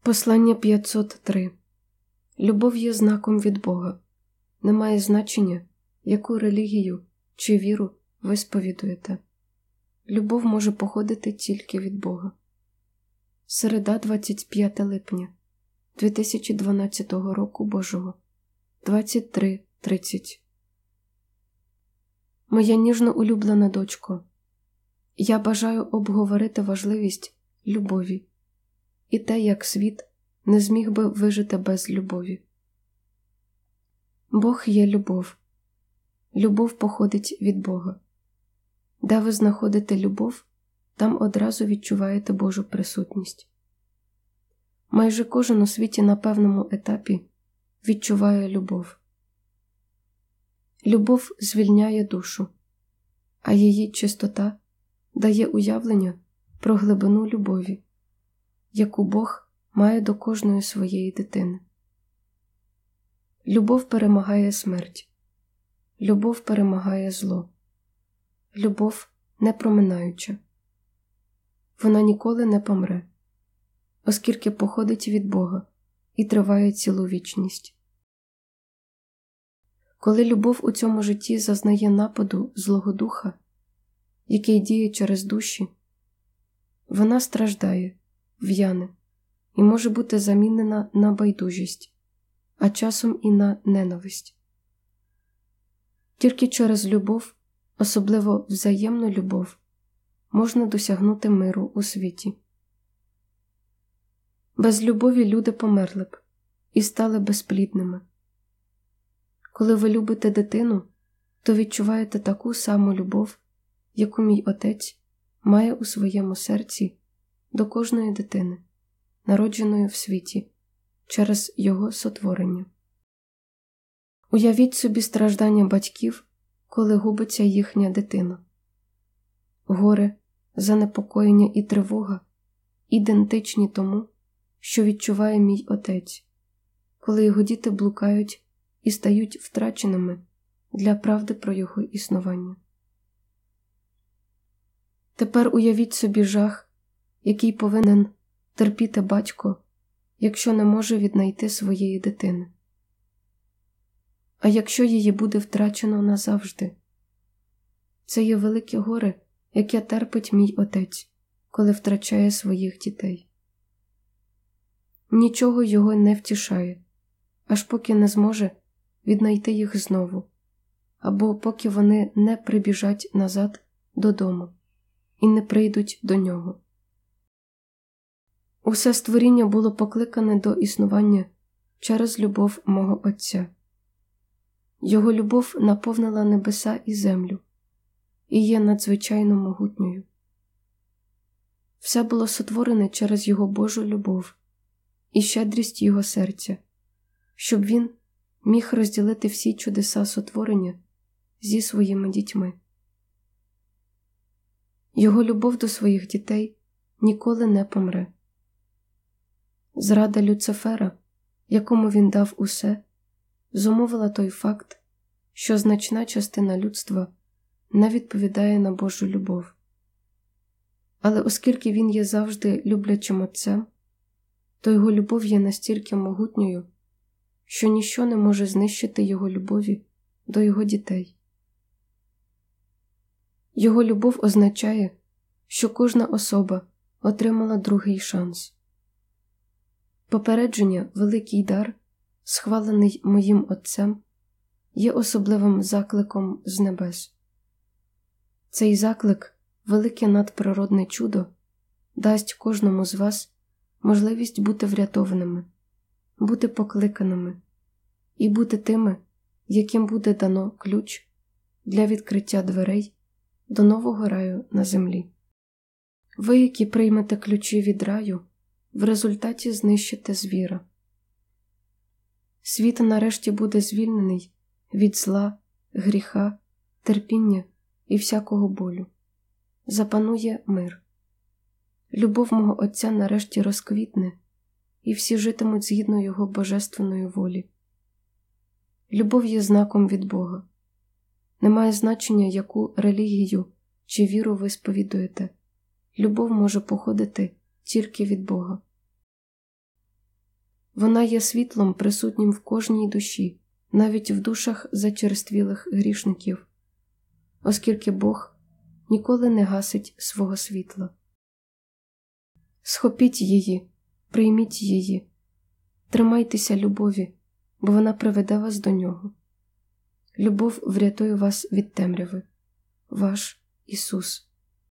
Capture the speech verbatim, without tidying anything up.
Послання п'ятсот три. Любов є знаком від Бога. Немає значення, яку релігію чи віру ви сповідуєте. Любов може походити тільки від Бога. Середа, двадцять п'яте липня дві тисячі дванадцятого року Божого, двадцять три тридцять. Моя ніжно улюблена дочко, я бажаю обговорити важливість любові і те, як світ не зміг би вижити без любові. Бог є любов. Любов походить від Бога. Де ви знаходите любов, там одразу відчуваєте Божу присутність. Майже кожен у світі на певному етапі відчуває любов. Любов звільняє душу, а її чистота дає уявлення про глибину любові, яку Бог має до кожної своєї дитини. Любов перемагає смерть. Любов перемагає зло. Любов не проминаюча. Вона ніколи не помре, оскільки походить від Бога і триває цілу вічність. Коли любов у цьому житті зазнає нападу Злого Духа, який діє через душі, вона страждає, в'яне і може бути замінена на байдужість, а часом і на ненависть. Тільки через любов, особливо взаємну любов, можна досягнути миру у світі. Без любові люди померли б і стали безплідними. Коли ви любите дитину, то відчуваєте таку саму любов, яку мій Отець має у своєму серці до кожної дитини, народженої в світі, через Його сотворення. Уявіть собі страждання батьків, коли губиться їхня дитина. Горе, занепокоєння і тривога ідентичні тому, що відчуває мій Отець, коли його діти блукають і стають втраченими для правди про його існування. Тепер уявіть собі жах, який повинен терпіти батько, якщо не може віднайти своєї дитини. А якщо її буде втрачено назавжди? Це є велике горе, яке терпить мій Отець, коли втрачає своїх дітей. Нічого його не втішає, аж поки не зможе віднайти їх знову, або поки вони не прибіжать назад додому і не прийдуть до нього. Усе створіння було покликане до існування через любов мого Отця. Його любов наповнила небеса і землю і є надзвичайно могутньою. Все було сотворене через Його Божу любов і щедрість Його серця, щоб Він міг розділити всі чудеса сотворення зі своїми дітьми. Його любов до своїх дітей ніколи не помре. Зрада Люцифера, якому він дав усе, зумовила той факт, що значна частина людства не відповідає на Божу любов. Але оскільки він є завжди люблячим Отцем, то його любов є настільки могутньою, що ніщо не може знищити його любові до його дітей. Його любов означає, що кожна особа отримала другий шанс. Попередження, великий дар, схвалений моїм Отцем, є особливим закликом з небес. Цей заклик, велике надприродне чудо, дасть кожному з вас можливість бути врятованими, бути покликаними і бути тими, яким буде дано ключ для відкриття дверей до нового раю на землі. Ви, які приймете ключі від раю, в результаті знищите звіра. Світ нарешті буде звільнений від зла, гріха, терпіння і всякого болю. Запанує мир. Любов мого Отця нарешті розквітне, і всі житимуть згідно Його божественної волі. Любов є знаком від Бога. Немає значення, яку релігію чи віру ви сповідуєте. Любов може походити тільки від Бога. Вона є світлом, присутнім в кожній душі, навіть в душах зачерствілих грішників, оскільки Бог ніколи не гасить свого світла. Схопіть її, прийміть її, тримайтеся любові, бо вона приведе вас до нього. Любов врятує вас від темряви. Ваш Ісус.